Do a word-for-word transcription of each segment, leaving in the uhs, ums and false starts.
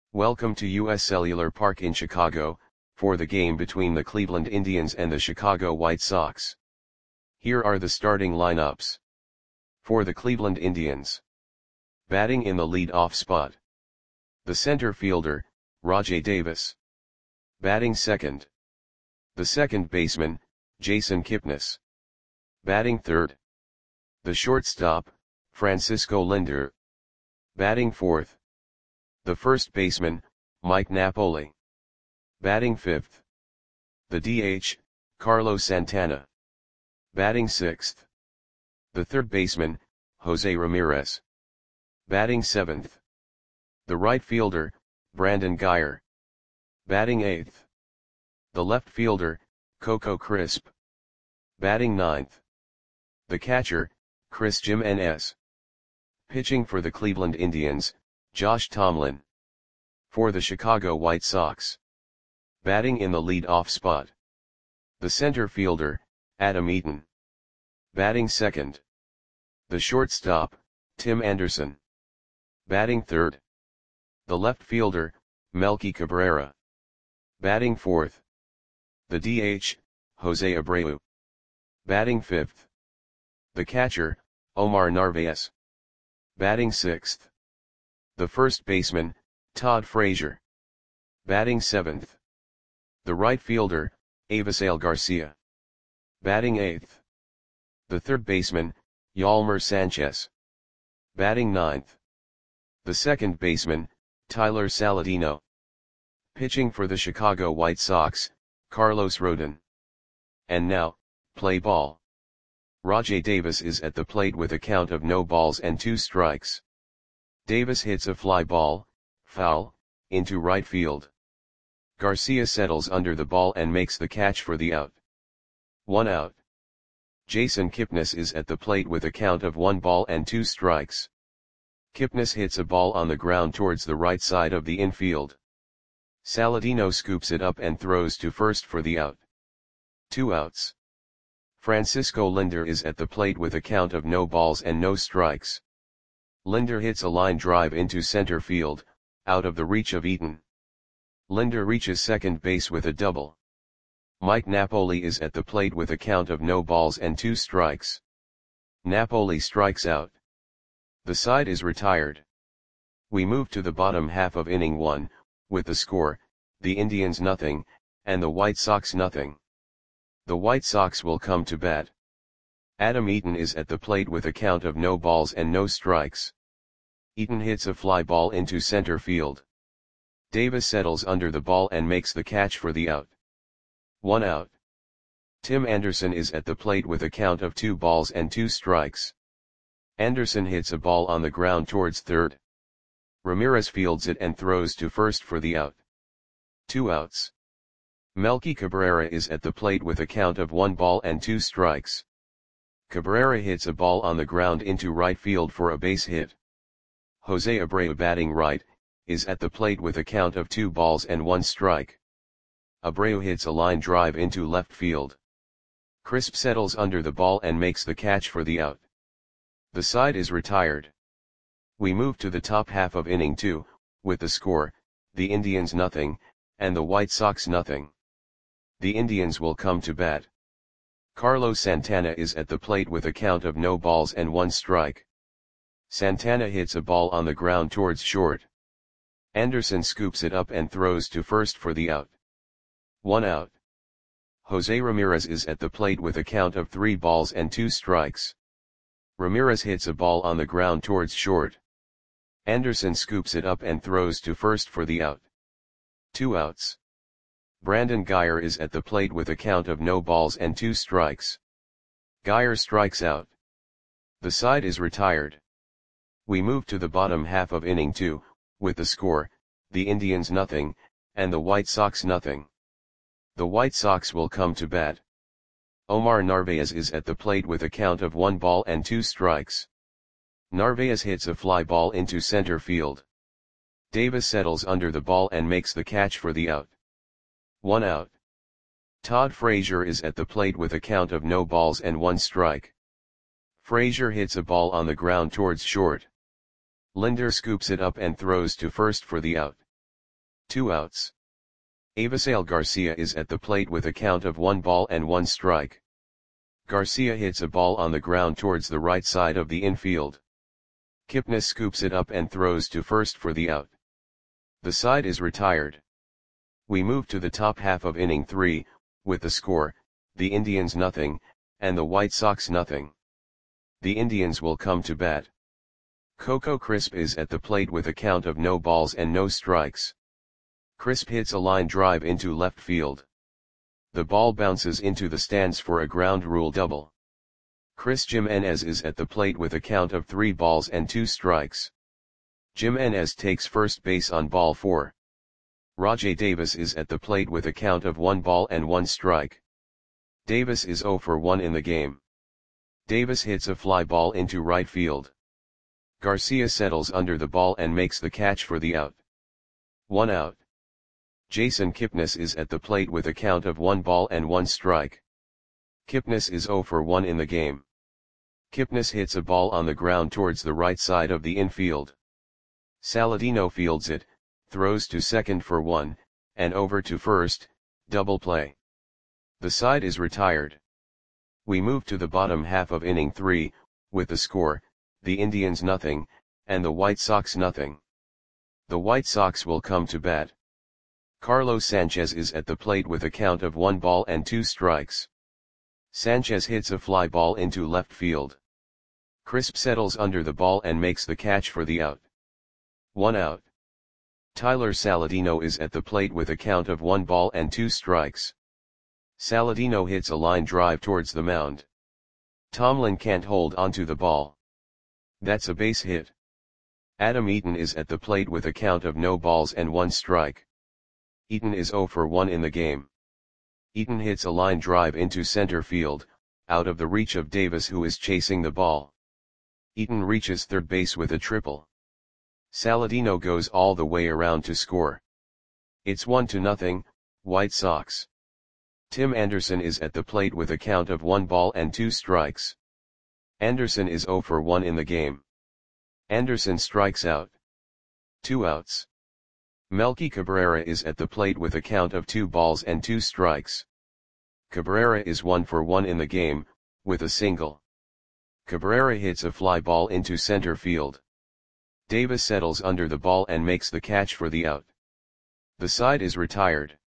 Welcome to U S Cellular Park in Chicago, for the game between the Cleveland Indians and the Chicago White Sox. Here are the starting lineups. For the Cleveland Indians. Batting in the lead-off spot. The center fielder, Rajai Davis. Batting second. The second baseman, Jason Kipnis. Batting third. The shortstop, Francisco Lindor. Batting fourth. The first baseman, Mike Napoli. Batting fifth. The D H, Carlos Santana. Batting sixth. The third baseman, Jose Ramirez. Batting seventh. The right fielder, Brandon Guyer. Batting eighth. The left fielder, Coco Crisp. Batting ninth. The catcher, Chris Jimenez. Pitching for the Cleveland Indians, Josh Tomlin. For the Chicago White Sox. Batting in the lead-off spot. The center fielder, Adam Eaton. Batting second. The shortstop, Tim Anderson. Batting third. The left fielder, Melky Cabrera. Batting fourth. The D H, Jose Abreu. Batting fifth. The catcher, Omar Narvaez. Batting sixth. The first baseman, Todd Frazier. Batting seventh. The right fielder, Avisail Garcia. Batting eighth. The third baseman, Yolmer Sanchez. Batting ninth. The second baseman, Tyler Saladino. Pitching for the Chicago White Sox, Carlos Rodon. And now, play ball. Rajai Davis is at the plate with a count of no balls and two strikes. Davis hits a fly ball, foul, into right field. Garcia settles under the ball and makes the catch for the out. One out. Jason Kipnis is at the plate with a count of one ball and two strikes. Kipnis hits a ball on the ground towards the right side of the infield. Saladino scoops it up and throws to first for the out. Two outs. Francisco Lindor is at the plate with a count of no balls and no strikes. Lindor hits a line drive into center field, out of the reach of Eaton. Lindor reaches second base with a double. Mike Napoli is at the plate with a count of no balls and two strikes. Napoli strikes out. The side is retired. We move to the bottom half of inning one, with the score, the Indians nothing, and the White Sox nothing. The White Sox will come to bat. Adam Eaton is at the plate with a count of no balls and no strikes. Eaton hits a fly ball into center field. Davis settles under the ball and makes the catch for the out. One out. Tim Anderson is at the plate with a count of two balls and two strikes. Anderson hits a ball on the ground towards third. Ramirez fields it and throws to first for the out. Two outs. Melky Cabrera is at the plate with a count of one ball and two strikes. Cabrera hits a ball on the ground into right field for a base hit. Jose Abreu, batting right, is at the plate with a count of two balls and one strike. Abreu hits a line drive into left field. Crisp settles under the ball and makes the catch for the out. The side is retired. We move to the top half of inning two, with the score, the Indians nothing, and the White Sox nothing. The Indians will come to bat. Carlos Santana is at the plate with a count of no balls and one strike. Santana hits a ball on the ground towards short. Anderson scoops it up and throws to first for the out. One out. Jose Ramirez is at the plate with a count of three balls and two strikes. Ramirez hits a ball on the ground towards short. Anderson scoops it up and throws to first for the out. Two outs. Brandon Guyer is at the plate with a count of no balls and two strikes. Guyer strikes out. The side is retired. We move to the bottom half of inning two, with the score, the Indians nothing, and the White Sox nothing. The White Sox will come to bat. Omar Narvaez is at the plate with a count of one ball and two strikes. Narvaez hits a fly ball into center field. Davis settles under the ball and makes the catch for the out. One out. Todd Frazier is at the plate with a count of no balls and one strike. Frazier hits a ball on the ground towards short. Lindor scoops it up and throws to first for the out. Two outs. Avisail Garcia is at the plate with a count of one ball and one strike. Garcia hits a ball on the ground towards the right side of the infield. Kipnis scoops it up and throws to first for the out. The side is retired. We move to the top half of inning three, with the score, the Indians nothing, and the White Sox nothing. The Indians will come to bat. Coco Crisp is at the plate with a count of no balls and no strikes. Crisp hits a line drive into left field. The ball bounces into the stands for a ground rule double. Chris Jimenez is at the plate with a count of three balls and two strikes. Jimenez takes first base on ball four. Rajai Davis is at the plate with a count of one ball and one strike. Davis is zero for one in the game. Davis hits a fly ball into right field. Garcia settles under the ball and makes the catch for the out. One out. Jason Kipnis is at the plate with a count of one ball and one strike. Kipnis is zero for one in the game. Kipnis hits a ball on the ground towards the right side of the infield. Saladino fields it, throws to second for one, and over to first, double play. The side is retired. We move to the bottom half of inning three, with the score, the Indians nothing, and the White Sox nothing. The White Sox will come to bat. Carlos Sanchez is at the plate with a count of one ball and two strikes. Sanchez hits a fly ball into left field. Crisp settles under the ball and makes the catch for the out. One out. Tyler Saladino is at the plate with a count of one ball and two strikes. Saladino hits a line drive towards the mound. Tomlin can't hold onto the ball. That's a base hit. Adam Eaton is at the plate with a count of no balls and one strike. Eaton is zero for one in the game. Eaton hits a line drive into center field, out of the reach of Davis who is chasing the ball. Eaton reaches third base with a triple. Saladino goes all the way around to score. It's one to nothing, White Sox. Tim Anderson is at the plate with a count of one ball and two strikes. Anderson is zero for one in the game. Anderson strikes out. Two outs. Melky Cabrera is at the plate with a count of two balls and two strikes. Cabrera is one for one in the game, with a single. Cabrera hits a fly ball into center field. Davis settles under the ball and makes the catch for the out. The side is retired.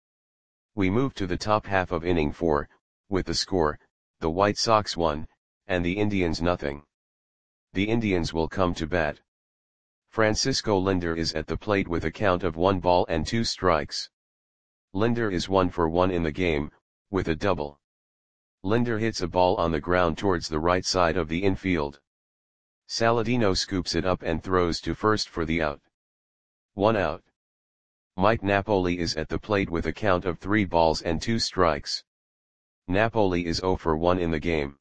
We move to the top half of inning four, with the score, the White Sox one, and the Indians nothing. The Indians will come to bat. Francisco Linder is at the plate with a count of one ball and two strikes. Linder is one for one in the game, with a double. Linder hits a ball on the ground towards the right side of the infield. Saladino scoops it up and throws to first for the out. One out. Mike Napoli is at the plate with a count of three balls and two strikes. Napoli is zero for one in the game.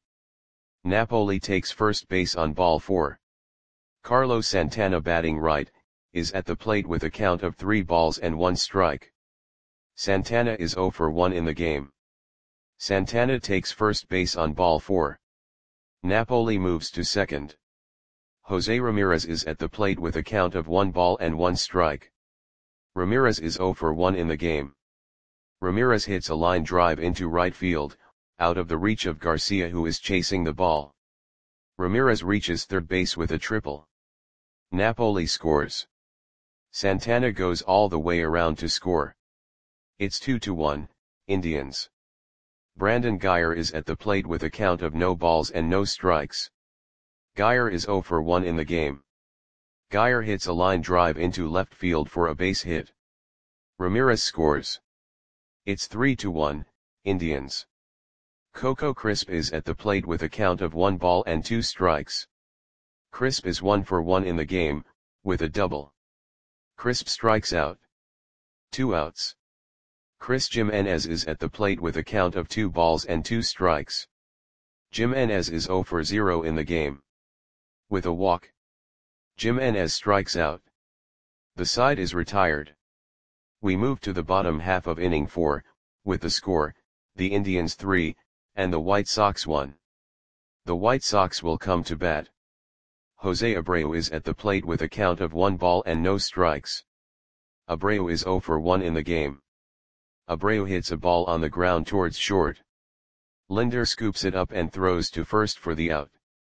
Napoli takes first base on ball four. Carlos Santana, batting right, is at the plate with a count of three balls and one strike. Santana is zero for one in the game. Santana takes first base on ball four. Napoli moves to second. Jose Ramirez is at the plate with a count of one ball and one strike. Ramirez is zero for one in the game. Ramirez hits a line drive into right field, out of the reach of Garcia who is chasing the ball. Ramirez reaches third base with a triple. Napoli scores. Santana goes all the way around to score. It's two to one, Indians. Brandon Guyer is at the plate with a count of no balls and no strikes. Guyer is zero for one in the game. Guyer hits a line drive into left field for a base hit. Ramirez scores. It's three to one, Indians. Coco Crisp is at the plate with a count of one ball and two strikes. Crisp is one for one in the game, with a double. Crisp strikes out. Two outs. Chris Jimenez is at the plate with a count of two balls and two strikes. Jimenez is zero for zero in the game. With a walk. Jimenez strikes out. The side is retired. We move to the bottom half of inning four, with the score, the Indians three, and the White Sox one. The White Sox will come to bat. Jose Abreu is at the plate with a count of one ball and no strikes. Abreu is zero for one in the game. Abreu hits a ball on the ground towards short. Lindor scoops it up and throws to first for the out.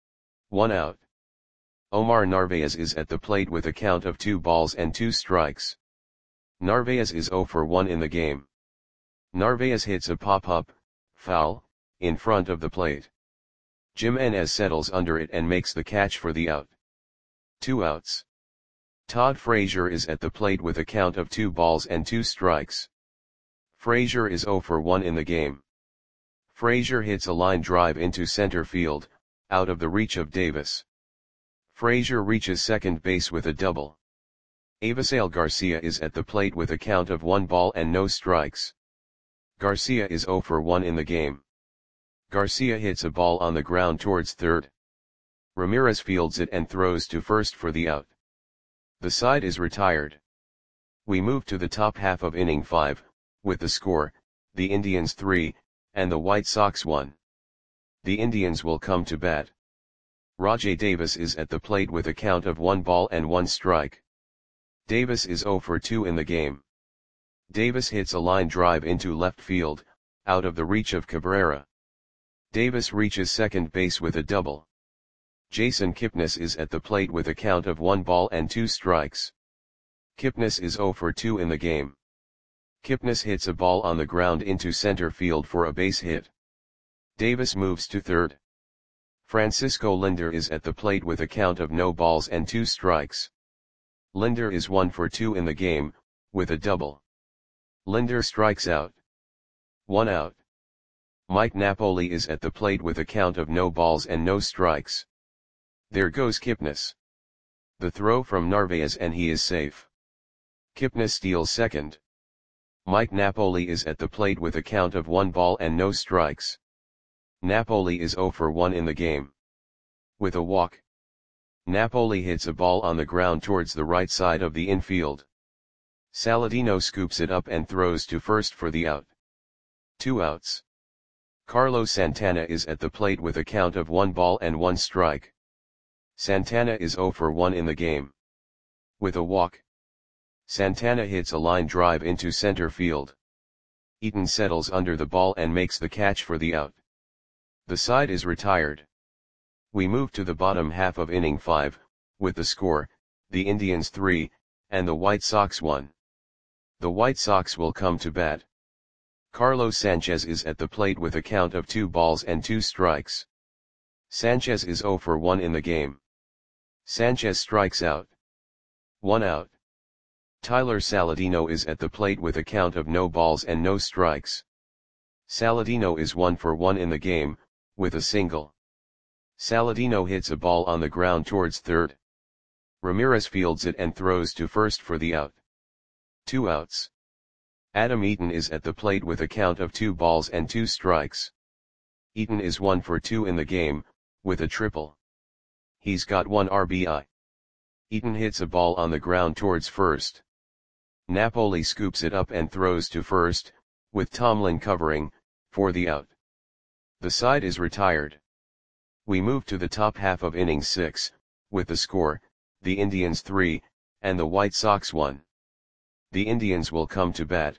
One out. Omar Narvaez is at the plate with a count of two balls and two strikes. Narvaez is zero for one in the game. Narvaez hits a pop-up, foul, in front of the plate. Jimenez settles under it and makes the catch for the out. Two outs. Todd Frazier is at the plate with a count of two balls and two strikes. Frazier is zero for one in the game. Frazier hits a line drive into center field, out of the reach of Davis. Frazier reaches second base with a double. Avisail Garcia is at the plate with a count of one ball and no strikes. Garcia is zero for one in the game. Garcia hits a ball on the ground towards third. Ramirez fields it and throws to first for the out. The side is retired. We move to the top half of inning five, with the score, the Indians three, and the White Sox one. The Indians will come to bat. Rajai Davis is at the plate with a count of one ball and one strike. Davis is zero for two in the game. Davis hits a line drive into left field, out of the reach of Cabrera. Davis reaches second base with a double. Jason Kipnis is at the plate with a count of one ball and two strikes. Kipnis is zero for two in the game. Kipnis hits a ball on the ground into center field for a base hit. Davis moves to third. Francisco Lindor is at the plate with a count of no balls and two strikes. Lindor is one for two in the game, with a double. Lindor strikes out. One out. Mike Napoli is at the plate with a count of no balls and no strikes. There goes Kipnis. The throw from Narvaez and he is safe. Kipnis steals second. Mike Napoli is at the plate with a count of one ball and no strikes. Napoli is zero for one in the game. With a walk. Napoli hits a ball on the ground towards the right side of the infield. Saladino scoops it up and throws to first for the out. Two outs. Carlos Santana is at the plate with a count of one ball and one strike. Santana is zero for one in the game. With a walk. Santana hits a line drive into center field. Eaton settles under the ball and makes the catch for the out. The side is retired. We move to the bottom half of inning five, with the score, the Indians three, and the White Sox one. The White Sox will come to bat. Carlos Sanchez is at the plate with a count of two balls and two strikes. Sanchez is zero for one in the game. Sanchez strikes out. One out. Tyler Saladino is at the plate with a count of no balls and no strikes. Saladino is one for one in the game, with a single. Saladino hits a ball on the ground towards third. Ramirez fields it and throws to first for the out. Two outs. Adam Eaton is at the plate with a count of two balls and two strikes. Eaton is one for two in the game, with a triple. He's got one R B I. Eaton hits a ball on the ground towards first. Napoli scoops it up and throws to first, with Tomlin covering, for the out. The side is retired. We move to the top half of inning six, with the score, the Indians three, and the White Sox one. The Indians will come to bat.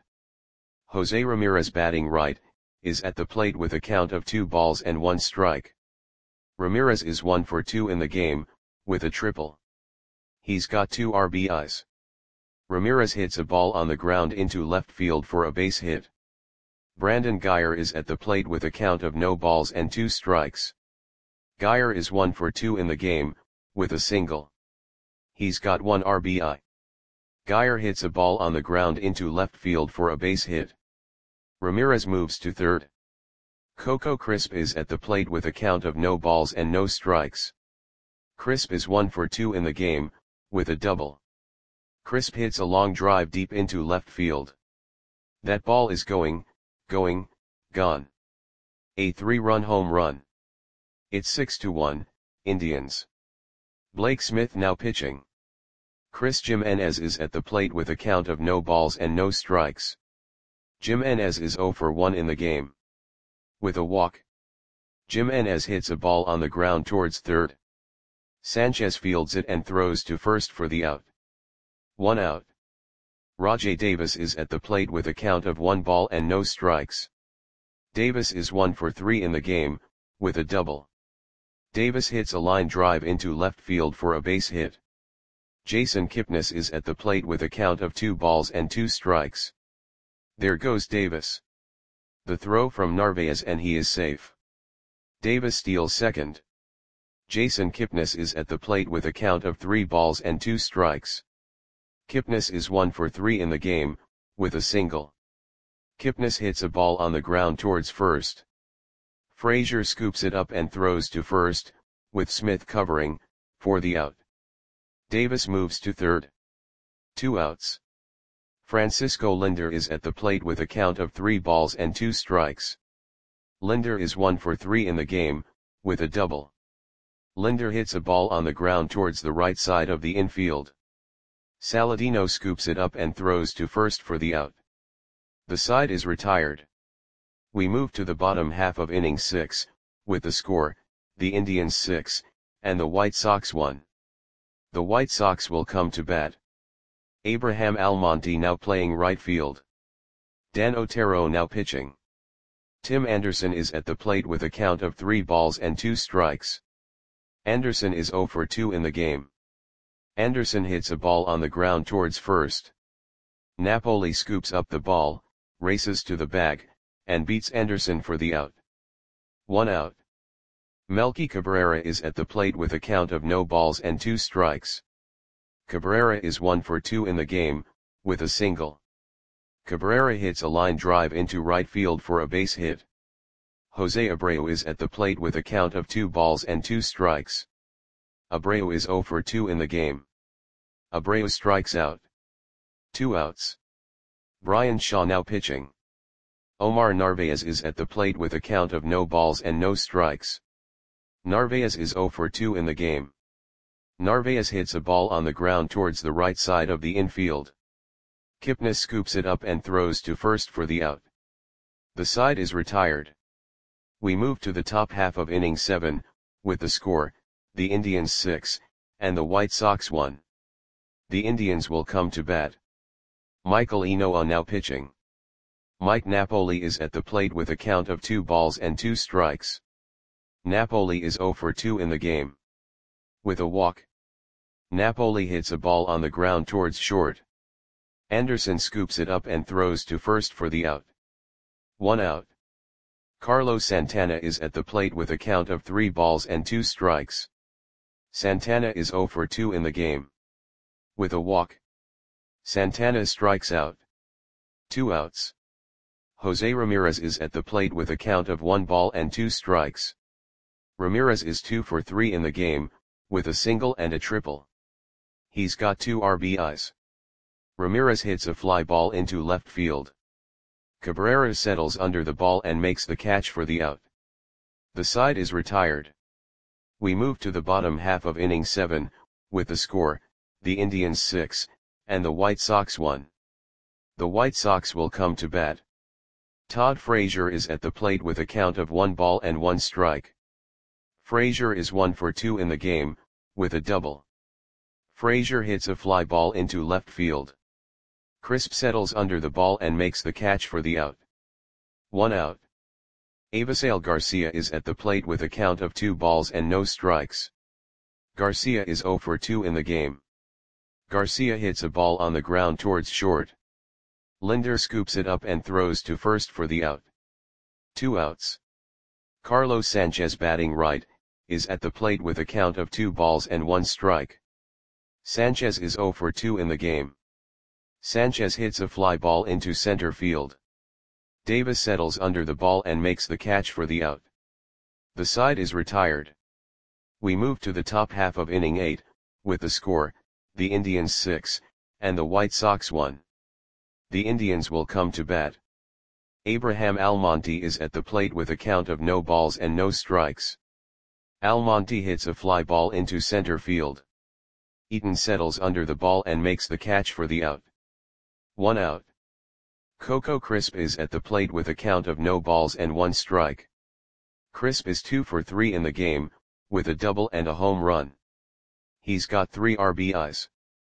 Jose Ramirez batting right, is at the plate with a count of two balls and one strike. Ramirez is one for two in the game, with a triple. He's got two R B Is. Ramirez hits a ball on the ground into left field for a base hit. Brandon Guyer is at the plate with a count of no balls and two strikes. Guyer is one for two in the game, with a single. He's got one R B I. Guyer hits a ball on the ground into left field for a base hit. Ramirez moves to third. Coco Crisp is at the plate with a count of no balls and no strikes. Crisp is one for two in the game, with a double. Crisp hits a long drive deep into left field. That ball is going, going, gone. A three-run home run. It's six to one, Indians. Blake Smith now pitching. Chris Jimenez is at the plate with a count of no balls and no strikes. Jimenez is zero for one in the game. With a walk. Jimenez hits a ball on the ground towards third. Sanchez fields it and throws to first for the out. One out. Rajay Davis is at the plate with a count of one ball and no strikes. Davis is one for three in the game, with a double. Davis hits a line drive into left field for a base hit. Jason Kipnis is at the plate with a count of two balls and two strikes. There goes Davis. The throw from Narvaez and he is safe. Davis steals second. Jason Kipnis is at the plate with a count of three balls and two strikes. Kipnis is one for three in the game, with a single. Kipnis hits a ball on the ground towards first. Frazier scoops it up and throws to first, with Smith covering, for the out. Davis moves to third. Two outs. Francisco Lindor is at the plate with a count of three balls and two strikes. Lindor is one for three in the game, with a double. Lindor hits a ball on the ground towards the right side of the infield. Saladino scoops it up and throws to first for the out. The side is retired. We move to the bottom half of inning six, with the score, the Indians six, and the White Sox one. The White Sox will come to bat. Abraham Almonte now playing right field. Dan Otero now pitching. Tim Anderson is at the plate with a count of three balls and two strikes. Anderson is zero for two in the game. Anderson hits a ball on the ground towards first. Napoli scoops up the ball, races to the bag, and beats Anderson for the out. One out. Melky Cabrera is at the plate with a count of no balls and two strikes. Cabrera is one for two in the game, with a single. Cabrera hits a line drive into right field for a base hit. Jose Abreu is at the plate with a count of two balls and two strikes. Abreu is zero for two in the game. Abreu strikes out. Two outs. Brian Shaw now pitching. Omar Narvaez is at the plate with a count of no balls and no strikes. Narvaez is zero for two in the game. Narvaez hits a ball on the ground towards the right side of the infield. Kipnis scoops it up and throws to first for the out. The side is retired. We move to the top half of inning seven, with the score, the Indians six, and the White Sox one. The Indians will come to bat. Michael Enoa now pitching. Mike Napoli is at the plate with a count of two balls and two strikes. Napoli is zero for two in the game. With a walk. Napoli hits a ball on the ground towards short. Anderson scoops it up and throws to first for the out. One out. Carlos Santana is at the plate with a count of three balls and two strikes. Santana is zero for two in the game. With a walk. Santana strikes out. Two outs. Jose Ramirez is at the plate with a count of one ball and two strikes. Ramirez is two for three in the game, with a single and a triple. He's got two R B Is. Ramirez hits a fly ball into left field. Cabrera settles under the ball and makes the catch for the out. The side is retired. We move to the bottom half of inning seven, with the score, the Indians six, and the White Sox one. The White Sox will come to bat. Todd Frazier is at the plate with a count of one ball and one strike. Frazier is one for two in the game, with a double. Frazier hits a fly ball into left field. Crisp settles under the ball and makes the catch for the out. One out. Avisail Garcia is at the plate with a count of two balls and no strikes. Garcia is zero for two in the game. Garcia hits a ball on the ground towards short. Lindor scoops it up and throws to first for the out. Two outs. Carlos Sanchez batting right, is at the plate with a count of two balls and one strike. Sanchez is zero for two in the game. Sanchez hits a fly ball into center field. Davis settles under the ball and makes the catch for the out. The side is retired. We move to the top half of inning eight, with the score, the Indians six, and the White Sox one. The Indians will come to bat. Abraham Almonte is at the plate with a count of no balls and no strikes. Almonte hits a fly ball into center field. Eaton settles under the ball and makes the catch for the out. One out. Coco Crisp is at the plate with a count of no balls and one strike. Crisp is two for three in the game, with a double and a home run. He's got three R B Is.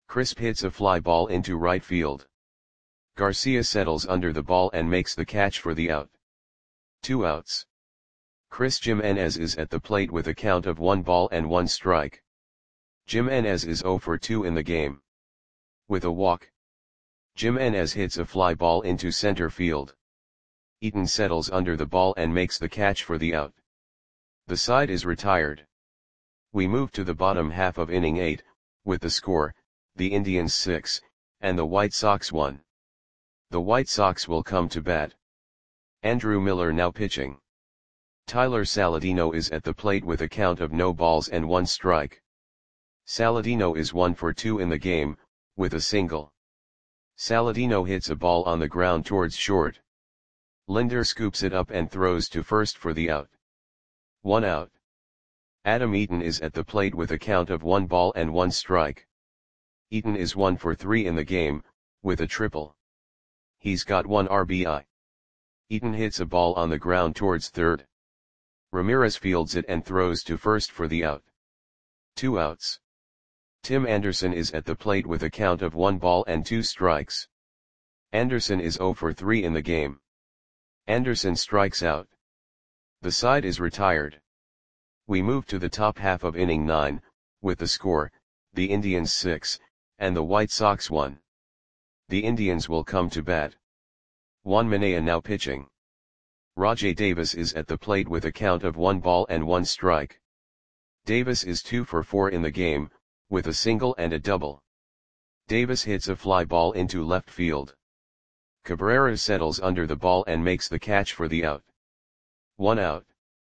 Crisp hits a fly ball into right field. Garcia settles under the ball and makes the catch for the out. Two outs. Chris Jimenez is at the plate with a count of one ball and one strike. Jimenez is zero for two in the game. With a walk, Jimenez hits a fly ball into center field. Eaton settles under the ball and makes the catch for the out. The side is retired. We move to the bottom half of inning eight, with the score, the Indians six, and the White Sox one. The White Sox will come to bat. Andrew Miller now pitching. Tyler Saladino is at the plate with a count of no balls and one strike. Saladino is one for two in the game, with a single. Saladino hits a ball on the ground towards short. Linder scoops it up and throws to first for the out. One out. Adam Eaton is at the plate with a count of one ball and one strike. Eaton is one for three in the game, with a triple. He's got one R B I. Eaton hits a ball on the ground towards third. Ramirez fields it and throws to first for the out. Two outs. Tim Anderson is at the plate with a count of one ball and two strikes. Anderson is zero for three in the game. Anderson strikes out. The side is retired. We move to the top half of inning nine, with the score, the Indians six, and the White Sox one. The Indians will come to bat. Juan Minaya now pitching. Rajai Davis is at the plate with a count of one ball and one strike. Davis is two for four in the game, with a single and a double. Davis hits a fly ball into left field. Cabrera settles under the ball and makes the catch for the out. One out.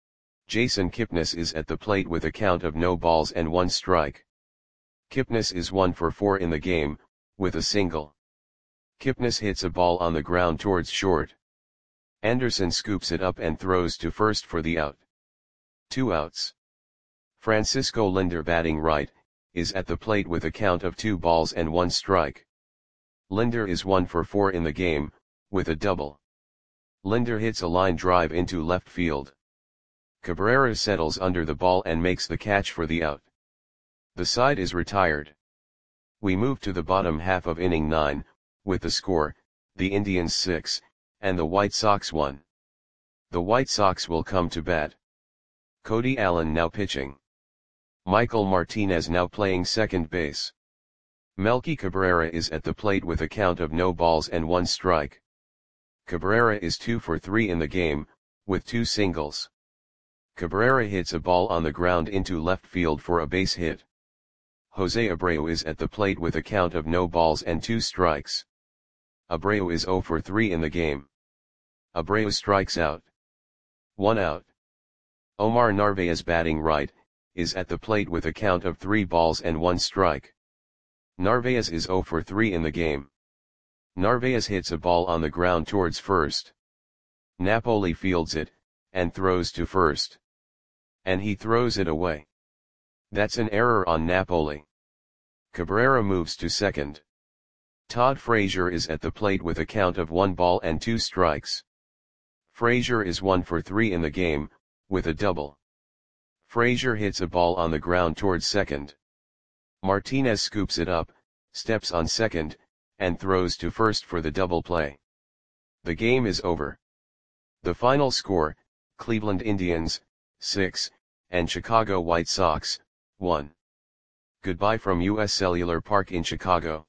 Jason Kipnis is at the plate with a count of no balls and one strike. Kipnis is one for four in the game, with a single. Kipnis hits a ball on the ground towards short. Anderson scoops it up and throws to first for the out. Two outs. Francisco Linder batting right, is at the plate with a count of two balls and one strike. Linder is one for four in the game, with a double. Linder hits a line drive into left field. Cabrera settles under the ball and makes the catch for the out. The side is retired. We move to the bottom half of inning nine, with the score, the Indians six, and the White Sox one. The White Sox will come to bat. Cody Allen now pitching. Michael Martinez now playing second base. Melky Cabrera is at the plate with a count of no balls and one strike. Cabrera is two for three in the game, with two singles. Cabrera hits a ball on the ground into left field for a base hit. Jose Abreu is at the plate with a count of no balls and two strikes. Abreu is zero for three in the game. Abreu strikes out. One out. Omar Narvaez batting right, is at the plate with a count of three balls and one strike. Narvaez is zero for three in the game. Narvaez hits a ball on the ground towards first. Napoli fields it, and throws to first. And he throws it away. That's an error on Napoli. Cabrera moves to second. Todd Frazier is at the plate with a count of one ball and two strikes. Frazier is one for three in the game, with a double. Frazier hits a ball on the ground towards second. Martinez scoops it up, steps on second, and throws to first for the double play. The game is over. The final score, Cleveland Indians, six, and Chicago White Sox, one. Goodbye from U S Cellular Park in Chicago.